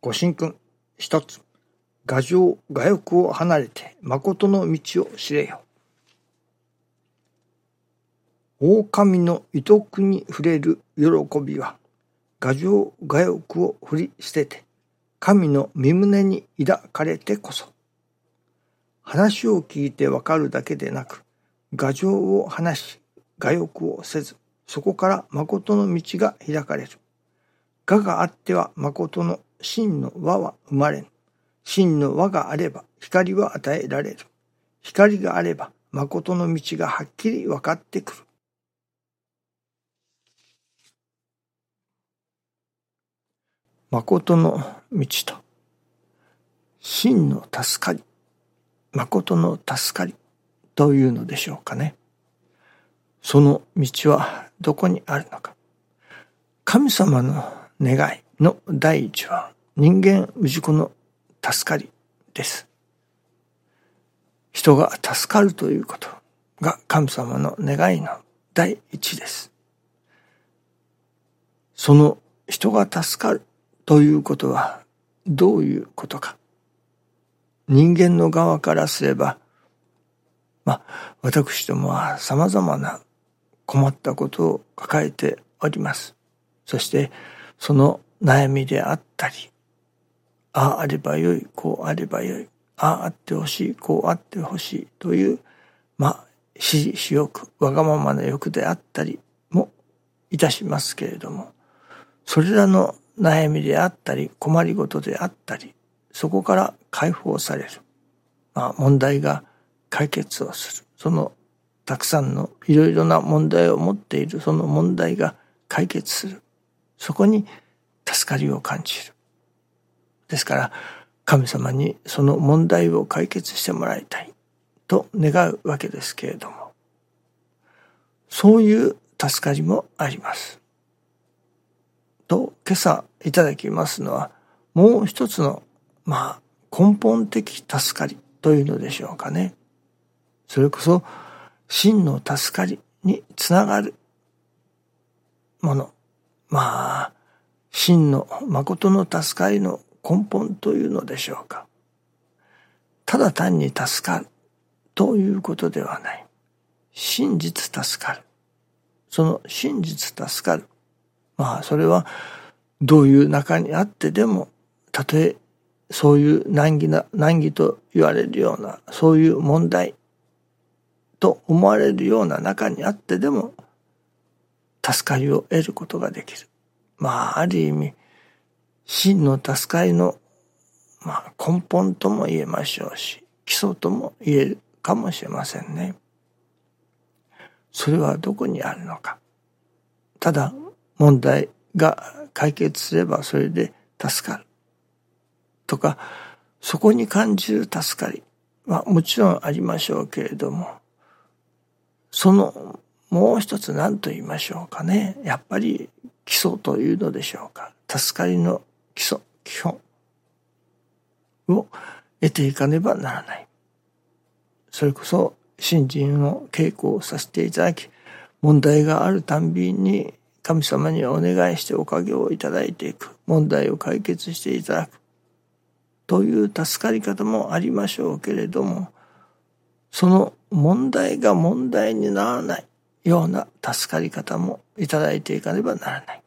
ご神君。一つ。牙城牙欲を離れて誠の道を知れよ。狼の遺徳に触れる喜びは、牙城牙欲を振り捨てて、神の身旨に抱かれてこそ。話を聞いてわかるだけでなく、牙城を離し、牙欲をせず、そこから誠の道が開かれる。牙があっては誠の真の輪は生まれぬ。真の輪があれば光は与えられる。光があれば誠の道がはっきり分かってくる。誠の道と真の助かり、誠の助かりというのでしょうかね。その道はどこにあるのか。神様の願いの第一は人間氏子の助かりです。人が助かるということが神様の願いの第一です。その人が助かるということはどういうことか。人間の側からすれば、私どもは様々な困ったことを抱えております。そしてその悩みであったり、あああればよい、こうあればよい、あああってほしい、こうあってほしいという、私利私欲、わがままな欲であったりもいたしますけれども、それらの悩みであったり、困りごとであったり、そこから解放される。問題が解決をする。そのたくさんのいろいろな問題を持っているその問題が解決する。そこに助かりを感じる。ですから神様にその問題を解決してもらいたいと願うわけですけれども、そういう助かりもあります。と今朝いただきますのは、もう一つの根本的助かりというのでしょうかね。それこそ真の助かりにつながるもの。真の誠の助かりの根本というのでしょうか。ただ単に助かるということではない。真実助かる。その真実助かる。それはどういう中にあってでも、たとえそういう難儀と言われるような、そういう問題と思われるような中にあってでも、助かりを得ることができる。ある意味、真の助かりの、根本とも言えましょうし、基礎とも言えるかもしれませんね。それはどこにあるのか。ただ、問題が解決すればそれで助かる。とか、そこに感じる助かりはもちろんありましょうけれども、そのもう一つ何と言いましょうかね。やっぱり基礎というのでしょうか。助かりの基礎、基本を得ていかねばならない。それこそ信心の稽古をさせていただき、問題があるたんびに神様にお願いしておかげをいただいていく。問題を解決していただく。という助かり方もありましょうけれども、その問題が問題にならないような助かり方もいただいていかねばならない。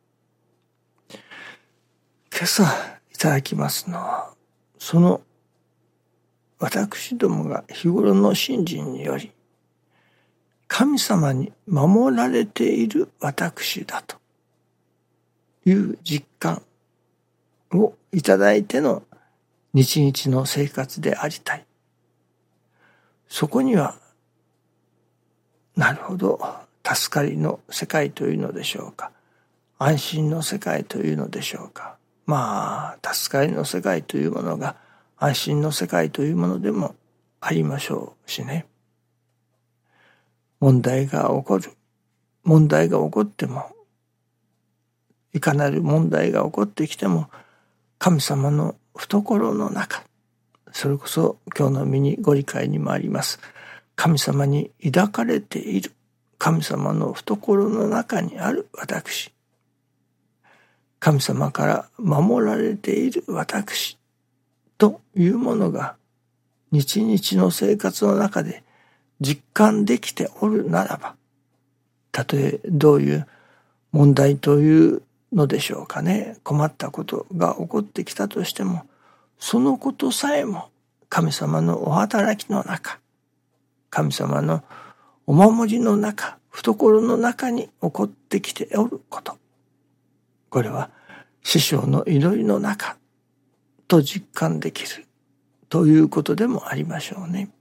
今朝いただきますのは、その私どもが日頃の信心により、神様に守られている私だという実感をいただいての日々の生活でありたい。そこには、なるほど、助かりの世界というのでしょうか。安心の世界というのでしょうか。助かりの世界というものが安心の世界というものでもありましょうしね。問題が起こる。問題が起こっても、いかなる問題が起こってきても、神様の懐の中、それこそ今日の身にご理解にもあります。神様に抱かれている。神様の懐の中にある私。 神様から守られている私というものが日々の生活の中で実感できておるならば、たとえどういう問題というのでしょうかね、困ったことが起こってきたとしても、そのことさえも神様のお働きの中、神様のお守りの中、懐の中に起こってきておること、これは師匠の祈りの中と実感できるということでもありましょうね。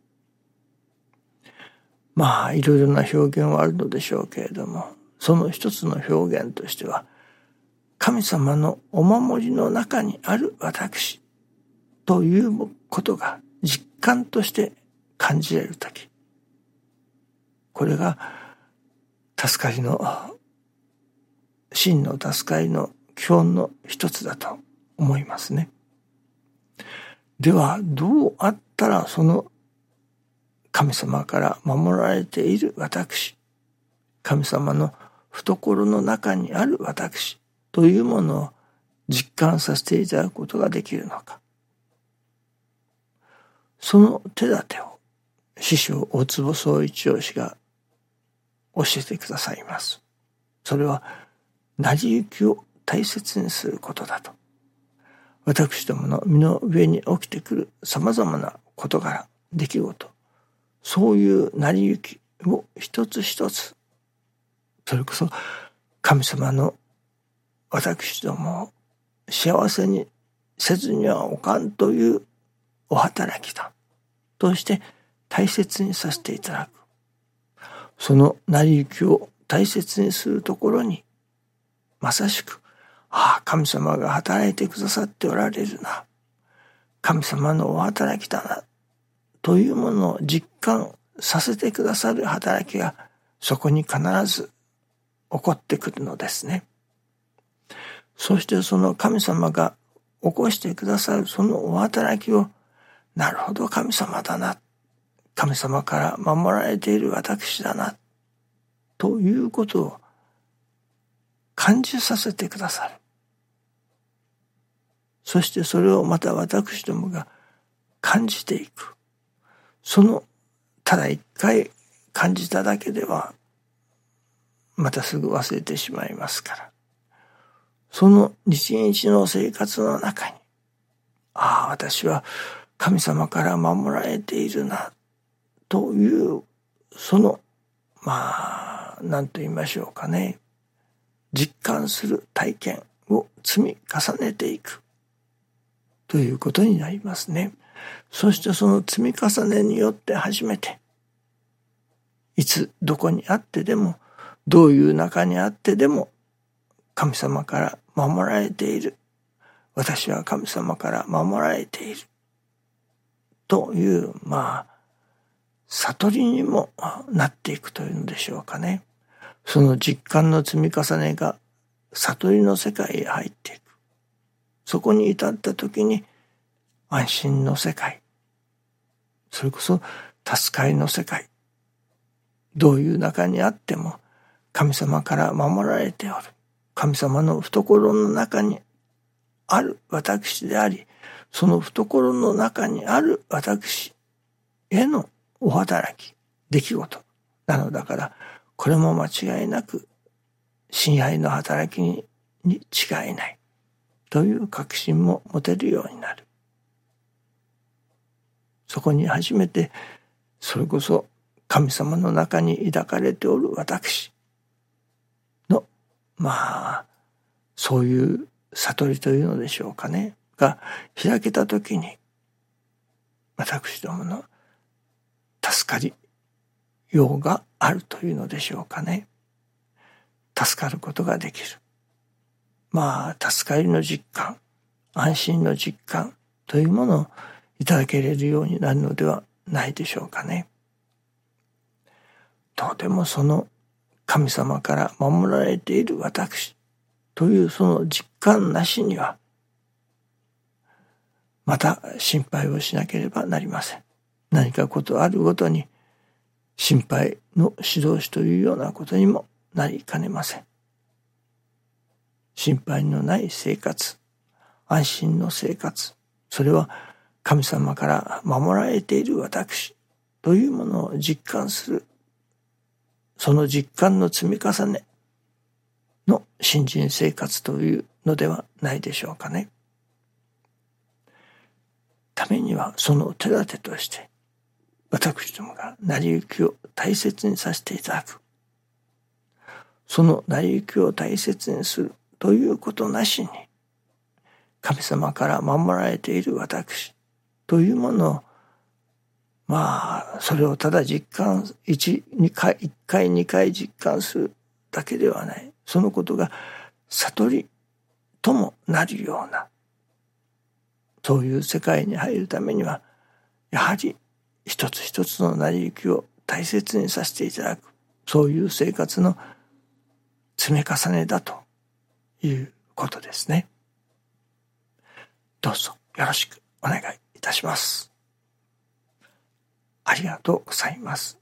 いろいろな表現はあるのでしょうけれども、その一つの表現としては、神様のお守りの中にある私ということが実感として感じられるとき、これが助かりの、真の助かりの基本の一つだと思いますね。では、どうあったらその神様から守られている私、神様の懐の中にある私というものを実感させていただくことができるのか。その手立てを師匠大坪宗一郎氏が教えてくださいます。それは成り行きを大切にすることだと。私どもの身の上に起きてくる様々な事柄、出来事、そういう成り行きを一つ一つ、それこそ神様の私どもを幸せにせずにはおかんというお働きだとして大切にさせていただく。その成り行きを大切にするところに、まさしく、神様が働いてくださっておられるな、神様のお働きだなというものを実感させてくださる働きがそこに必ず起こってくるのですね。そしてその神様が起こしてくださるそのお働きを、なるほど神様だな、神様から守られている私だなということを感じさせてくださる。そしてそれをまた私どもが感じていく。そのただ一回感じただけではまたすぐ忘れてしまいますから、その日々の生活の中に、私は神様から守られているなというその何と言いましょうかね、実感する体験を積み重ねていくということになりますね。そしてその積み重ねによって初めて、いつどこにあってでも、どういう中にあってでも、神様から守られている、私は神様から守られているという悟りにもなっていくというのでしょうかね。その実感の積み重ねが悟りの世界へ入っていく。そこに至った時に安心の世界、それこそ助かりの世界、どういう中にあっても神様から守られておる、神様の懐の中にある私であり、その懐の中にある私へのお働き、出来事なのだから、これも間違いなく親愛の働きに違いないという確信も持てるようになる。そこに初めて、それこそ神様の中に抱かれておる私のそういう悟りというのでしょうかねが開けたときに、私どもの助かりようがあるというのでしょうかね。助かることができる。助かりの実感、安心の実感というものをいただけれるようになるのではないでしょうかね。とてもその神様から守られている私というその実感なしには、また心配をしなければなりません。何かことあるごとに心配の指導士というようなことにもなりかねません。 心配のない生活、安心の生活、それは神様から守られている私というものを実感する、その実感の積み重ねの信心生活というのではないでしょうかね。ためにはその手立てとして私どもが成り行きを大切にさせていただく。その成り行きを大切にするということなしに、神様から守られている私というものを、それをただ実感、1回2回実感するだけではない。そのことが悟りともなるような、そういう世界に入るためには、やはり一つ一つの成り行きを大切にさせていただく、そういう生活の積み重ねだということですね。どうぞよろしくお願いいたします。ありがとうございます。